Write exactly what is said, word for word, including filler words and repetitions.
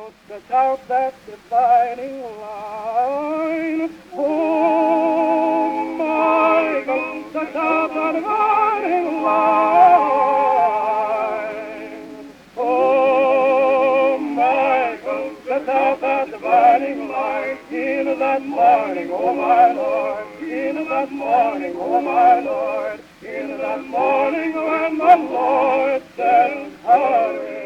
stretch out that dividing line. Oh, Michael, stretch out that dividing line. Oh, Michael, stretch out that dividing line. In that morning, oh my Lord, in that morning, oh my Lord, in that morning when the Lord said, hurry.